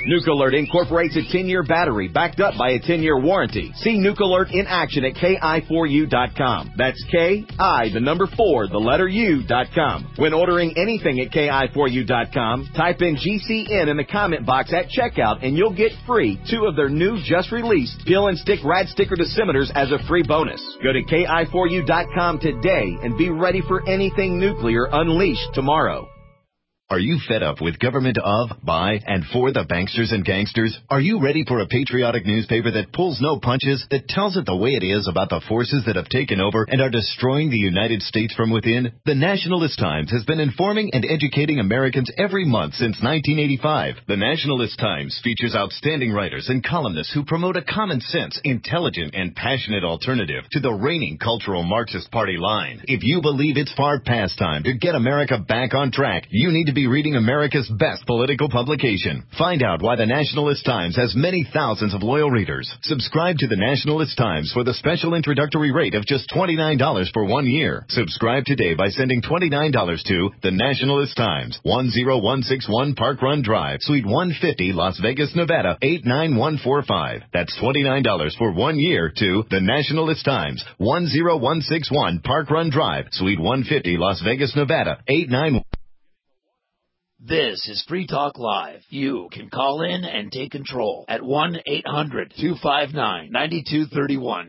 Nuke Alert incorporates a ten-year battery backed up by a ten-year warranty. See Nuke Alert in action at K I four U dot com. That's K I, the number four, the letter U dot com. When ordering anything at K I four U dot com, type in G C N in the comment box at checkout and you'll get free two of their new just released Peel and Stick Rad Sticker Decimeters as a free bonus. Go to K I four U dot com today and be ready for anything nuclear unleashed tomorrow. Are you fed up with government of, by, and for the banksters and gangsters? Are you ready for a patriotic newspaper that pulls no punches, that tells it the way it is about the forces that have taken over and are destroying the United States from within? The Nationalist Times has been informing and educating Americans every month since nineteen eighty-five. The Nationalist Times features outstanding writers and columnists who promote a common sense, intelligent, and passionate alternative to the reigning cultural Marxist party line. If you believe it's far past time to get America back on track, you need to be reading America's best political publication. Find out why the Nationalist Times has many thousands of loyal readers. Subscribe to the Nationalist Times for the special introductory rate of just twenty-nine dollars for one year. Subscribe today by sending twenty-nine dollars to the Nationalist Times, one oh one six one Park Run Drive, Suite one fifty, Las Vegas, Nevada, eight nine one four five. That's twenty-nine dollars for one year to the Nationalist Times, one oh one six one Park Run Drive, Suite one fifty, Las Vegas, Nevada, eight nine one. This is Free Talk Live. You can call in and take control at one eight hundred two five nine nine two three one.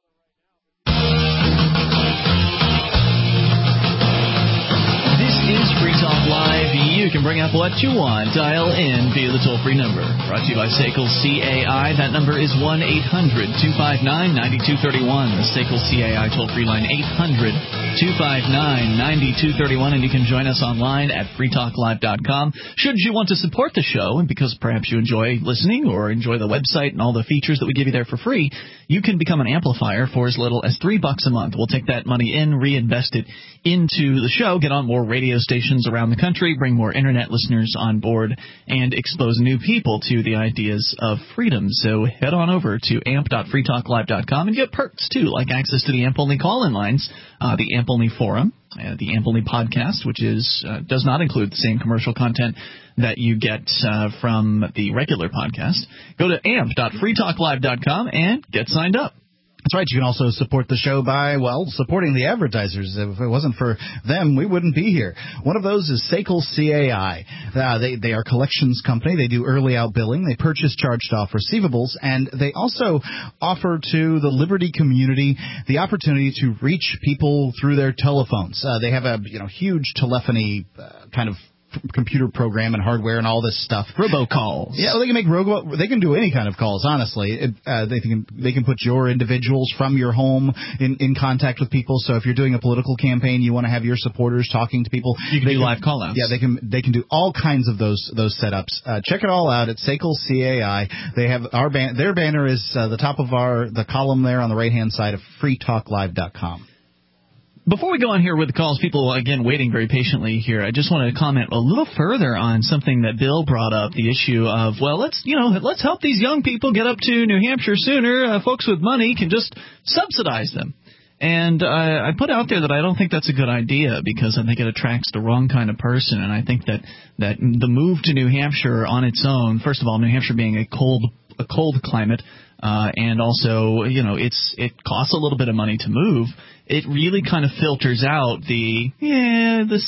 This is Free Talk Live. You can bring up what you want. Dial in via the toll-free number. Brought to you by S A C L C A I. That number is one eight hundred two five nine nine two three one. The S A C L C A I toll-free line, eight hundred two five nine nine two three one. And you can join us online at free talk live dot com. Should you want to support the show, and because perhaps you enjoy listening or enjoy the website and all the features that we give you there for free, you can become an amplifier for as little as three bucks a month. We'll take that money in, reinvest it into the show, get on more radio stations around the country, bring more internet listeners on board, and expose new people to the ideas of freedom. So head on over to amp dot free talk live dot com and get perks, too, like access to the AMP-only call-in lines, uh, the AMP-only forum, uh, the AMP-only podcast, which is uh, does not include the same commercial content that you get uh, from the regular podcast. Go to amp dot free talk live dot com and get signed up. That's right. You can also support the show by, well, supporting the advertisers. If it wasn't for them, we wouldn't be here. One of those is S A C L C A I. Uh, they, they are a collections company. They do early out billing. They purchase charged-off receivables, and they also offer to the Liberty community the opportunity to reach people through their telephones. Uh, they have a you know huge telephony uh, kind of computer program and hardware and all this stuff. Robocalls. Yeah, well, they can make robo. They can do any kind of calls. Honestly, it, uh, they can they can put your individuals from your home in, in contact with people. So if you're doing a political campaign, you want to have your supporters talking to people. You can they do can, live call-outs. Yeah, they can they can do all kinds of those those setups. Uh, check it all out at S A C L C A I. They have our ban- their banner is uh, the top of our the column there on the right hand side of free talk live dot com. Before we go on here with the calls, people, again, waiting very patiently here, I just want to comment a little further on something that Bill brought up, the issue of, well, let's, you know, let's help these young people get up to New Hampshire sooner. Uh, folks with money can just subsidize them. And uh, I put out there that I don't think that's a good idea because I think it attracts the wrong kind of person. And I think that, that the move to New Hampshire on its own, first of all, New Hampshire being a cold a cold climate, uh, and also, you know, it's it costs a little bit of money to move. It really kind of filters out the yeah the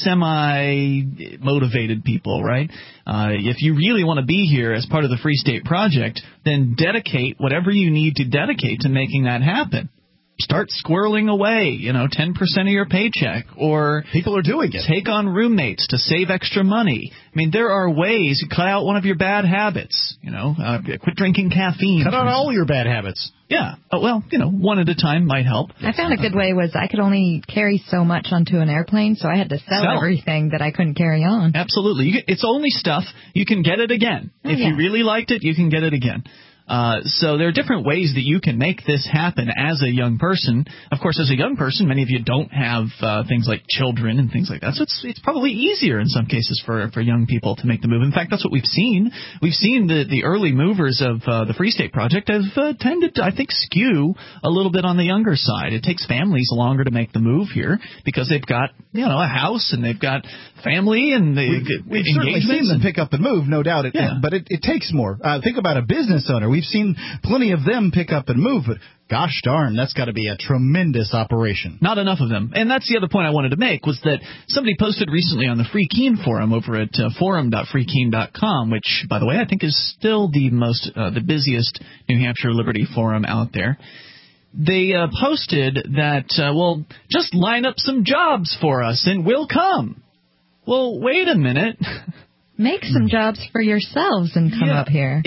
semi-motivated people, right? Uh, if you really want to be here as part of the Free State Project, then dedicate whatever you need to dedicate to making that happen. Start squirreling away, you know, ten percent of your paycheck, or people are doing it. Take on roommates to save extra money. I mean, there are ways to cut out one of your bad habits. You know, uh, quit drinking caffeine. Cut out all your bad habits. Yeah. Uh, well, you know, one at a time might help. I found a good way was I could only carry so much onto an airplane, so I had to sell, sell. everything that I couldn't carry on. Absolutely. You can, it's only stuff. You can get it again. Oh, if yeah. you really liked it, you can get it again. Uh, so there are different ways that you can make this happen as a young person. Of course, as a young person, many of you don't have uh, things like children and things like that. So it's it's probably easier in some cases for, for young people to make the move. In fact, that's what we've seen. We've seen the, the early movers of uh, the Free State Project have uh, tended to, I think, skew a little bit on the younger side. It takes families longer to make the move here because they've got, you know, a house and they've got family and the we've, we've certainly seen them pick up and move, no doubt. It, yeah. But it, it takes more. Uh, think about a business owner. We've seen plenty of them pick up and move, but gosh darn, that's got to be a tremendous operation. Not enough of them. And that's the other point I wanted to make, was that somebody posted recently on the Free Keene forum over at uh, forum dot free keene dot com, which, by the way, I think is still the most, uh, the busiest New Hampshire Liberty forum out there. They uh, posted that, uh, well, just line up some jobs for us and we'll come. Well, wait a minute. Make some jobs for yourselves and come yeah. up here.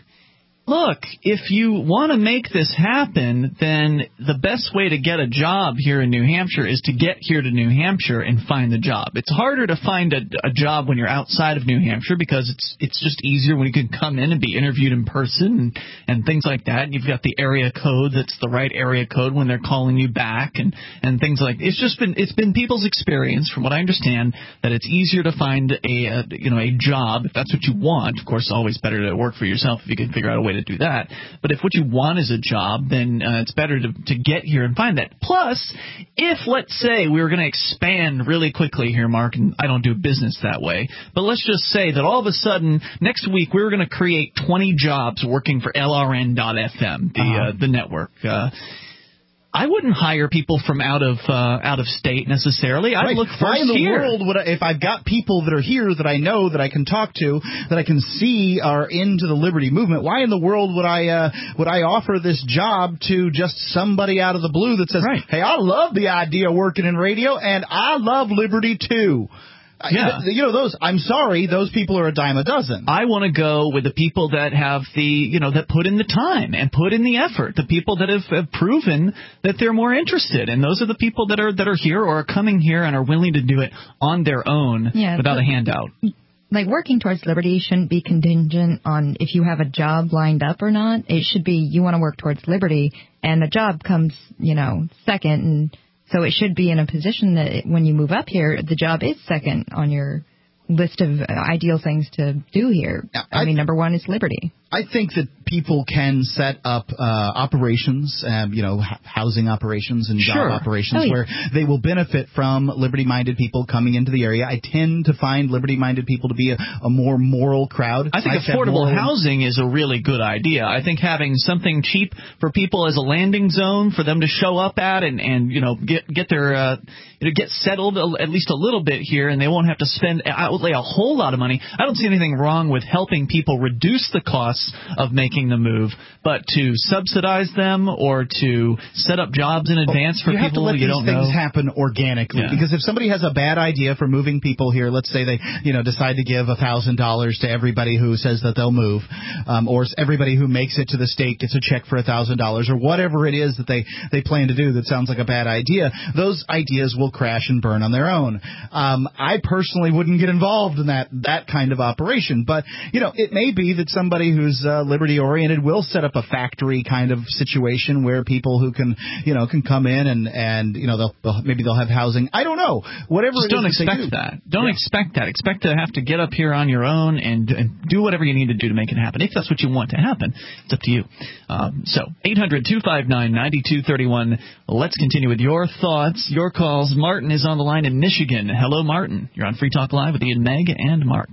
Look, if you want to make this happen, then the best way to get a job here in New Hampshire is to get here to New Hampshire and find the job. It's harder to find a, a job when you're outside of New Hampshire because it's it's just easier when you can come in and be interviewed in person and, and things like that. And you've got the area code that's the right area code when they're calling you back and, and things like that. It's just been it's been people's experience, from what I understand, that it's easier to find a, a you know a job if that's what you want. Of course, it's always better to work for yourself if you can figure out a way to do that. But if what you want is a job, then uh, it's better to, to get here and find that. Plus, if, let's say, we were going to expand really quickly here, Mark, and I don't do business that way, but let's just say that all of a sudden, next week, we were going to create twenty jobs working for L R N dot F M, the, uh-huh. uh, the network. Uh, I wouldn't hire people from out of uh, out of state necessarily. I'd right. look first Why in the here. world would I, if I've got people that are here that I know that I can talk to, that I can see are into the Liberty movement? Why in the world would I uh, would I offer this job to just somebody out of the blue that says, right. "Hey, I love the idea of working in radio, and I love Liberty too." Yeah. You know, those, I'm sorry, those people are a dime a dozen. I want to go with the people that have the, you know, that put in the time and put in the effort, the people that have, have proven that they're more interested. And those are the people that are, that are here or are coming here and are willing to do it on their own yeah, without a handout. Like, working towards liberty shouldn't be contingent on if you have a job lined up or not. It should be you want to work towards liberty, and the job comes, you know, second. And so it should be in a position that when you move up here, the job is second on your list of ideal things to do here. I, I mean, number one is liberty. I think that people can set up uh, operations, um, you know, h- housing operations and job sure. operations oh, yeah. where they will benefit from liberty-minded people coming into the area. I tend to find liberty-minded people to be a, a more moral crowd. I think I've affordable moral... housing is a really good idea. I think having something cheap for people as a landing zone for them to show up at and, and you know, get get their uh, you know, get settled a, at least a little bit here, and they won't have to spend outlay a whole lot of money. I don't see anything wrong with helping people reduce the costs of making the move, but to subsidize them or to set up jobs in advance for you people have to let you these don't things know. happen organically, Yeah. because if somebody has a bad idea for moving people here, let's say they you know decide to give a thousand dollars to everybody who says that they'll move, um, or everybody who makes it to the state gets a check for a thousand dollars, or whatever it is that they they plan to do that sounds like a bad idea, those ideas will crash and burn on their own. Um, I personally wouldn't get involved in that that kind of operation, but you know it may be that somebody who's uh, liberty oriented will set up a factory kind of situation where people who can you know can come in and and you know they'll, they'll maybe they'll have housing. I don't know. Whatever. Just it don't is that, expect they do. that. Don't yeah. expect that. Expect to have to get up here on your own and, and do whatever you need to do to make it happen. If that's what you want to happen, it's up to you. Um, so eight hundred two five nine nine two three one. Let's continue with your thoughts, your calls. Martin is on the line in Michigan. Hello, Martin. You're on Free Talk Live with Ian, Meg, and Mark.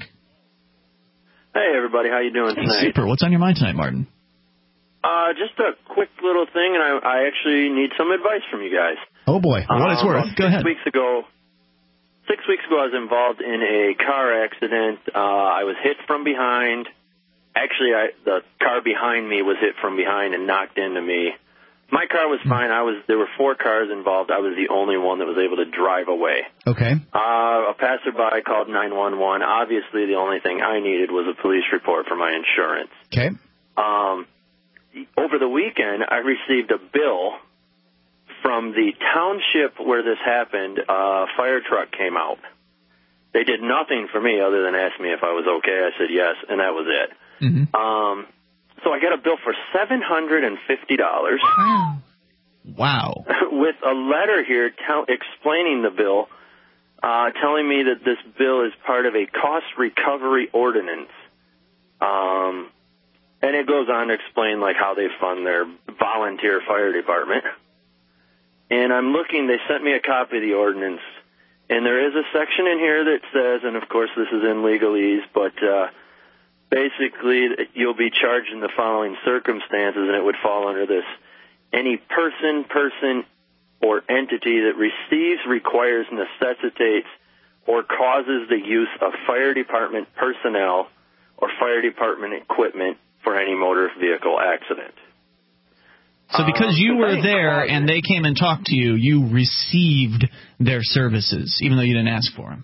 Hey, everybody. How you doing tonight? Super. What's on your mind tonight, Martin? Uh, just a quick little thing, and I, I actually need some advice from you guys. Oh, boy. For what it's um, worth. Go six ahead. Weeks ago, six weeks ago, I was involved in a car accident. Uh, I was hit from behind. Actually, I, the car behind me was hit from behind and knocked into me. My car was fine. I was. There were four cars involved. I was the only one that was able to drive away. Okay. Uh, a passerby called nine one one. Obviously, the only thing I needed was a police report for my insurance. Okay. Um, over the weekend, I received a bill from the township where this happened. A fire truck came out. They did nothing for me other than ask me if I was okay. I said yes, and that was it. Mm-hmm. Um, so I got a bill for seven hundred fifty dollars. Wow. Wow. With a letter here tell, explaining the bill, uh, telling me that this bill is part of a cost recovery ordinance. Um, and it goes on to explain like how they fund their volunteer fire department. And I'm looking, they sent me a copy of the ordinance, And there is a section in here that says, and of course this is in legalese, but uh, basically you'll be charged in the following circumstances, and it would fall under this. Any person, person, or entity that receives, requires, necessitates, or causes the use of fire department personnel or fire department equipment for any motor vehicle accident. So because um, you were there and they came and talked to you, you received their services, even though you didn't ask for them.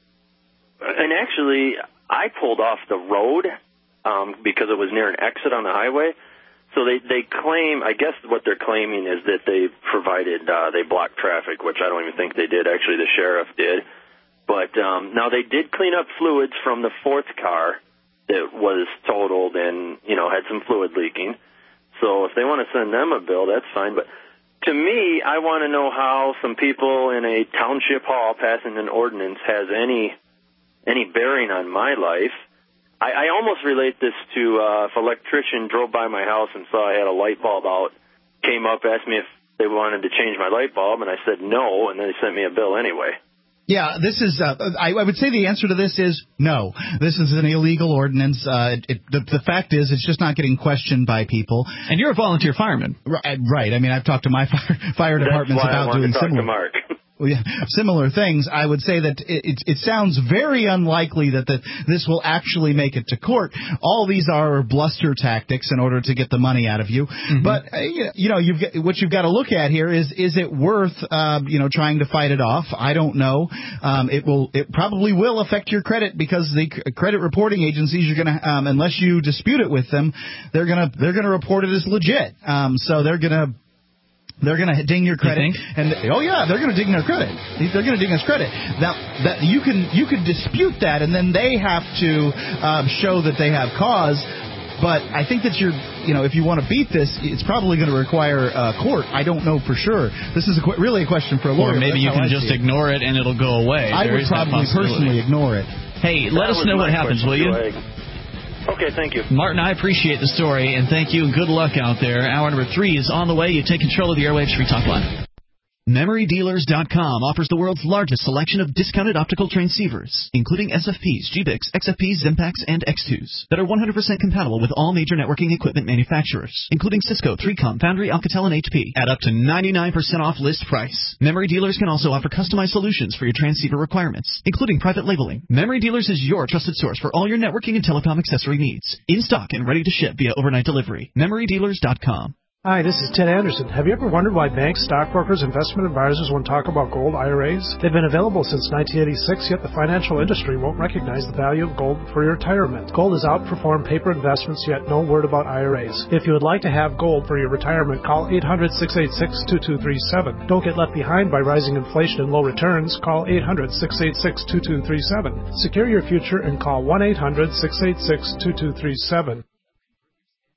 And actually, I pulled off the road um, because it was near an exit on the highway. So they, they claim, I guess what they're claiming is that they provided, uh, they blocked traffic, which I don't even think they did. Actually, the sheriff did. But um, now they did clean up fluids from the fourth car that was totaled and, you know, had some fluid leaking. So if they want to send them a bill, that's fine. But to me, I want to know how some people in a township hall passing an ordinance has any any bearing on my life. I, I almost relate this to uh, if an electrician drove by my house and saw I had a light bulb out, came up, asked me if they wanted to change my light bulb, and I said no, and then they sent me a bill anyway. Yeah, this is, uh, I, I would say the answer to this is no. This is an illegal ordinance. Uh, it, the, the fact is it's just not getting questioned by people. And you're a volunteer fireman. Right. right. I mean, I've talked to my fire, fire departments That's why about I doing to talk similar. To Mark. Well, yeah, similar things. I would say that it, it, it sounds very unlikely that the, this will actually make it to court. All these are bluster tactics in order to get the money out of you. Mm-hmm. But uh, you know, you've got, what you've got to look at here is is it worth uh, you know trying to fight it off? I don't know. Um, it will. It probably will affect your credit because the c- credit reporting agencies are going to, um, unless you dispute it with them, they're gonna they're gonna report it as legit. Um, so they're gonna. They're going to ding your credit, and oh yeah, they're going to ding their credit. They're going to ding us credit. Now that you can you can dispute that, and then they have to um, show that they have cause. But I think that you're, you know, if you want to beat this, it's probably going to require uh, court. I don't know for sure. This is a qu- really a question for a lawyer. Or maybe you can just ignore it and it'll go away. I there would probably personally ignore it. Hey, let us know what happens, will you? Okay, thank you. Martin, I appreciate the story, and thank you, and good luck out there. Hour number three is on the way. You take control of the airwaves. Free Talk Live. Memory Dealers dot com offers the world's largest selection of discounted optical transceivers, including S F Ps, G B I Cs, X F Ps, Zimpacs, and X twos that are one hundred percent compatible with all major networking equipment manufacturers, including Cisco, three com, Foundry, Alcatel, and H P, at up to ninety-nine percent off list price. Memory Dealers can also offer customized solutions for your transceiver requirements, including private labeling. Memory Dealers is your trusted source for all your networking and telecom accessory needs, in stock and ready to ship via overnight delivery. Memory Dealers dot com. Hi, this is Ted Anderson. Have you ever wondered why banks, stockbrokers, investment advisors won't talk about gold I R As? They've been available since nineteen eighty-six, yet the financial industry won't recognize the value of gold for your retirement. Gold has outperformed paper investments, yet no word about I R As. If you would like to have gold for your retirement, call eight hundred, six eight six, two two three seven. Don't get left behind by rising inflation and low returns. Call eight hundred, six eight six, two two three seven. Secure your future and call one eight hundred, six eight six, two two three seven.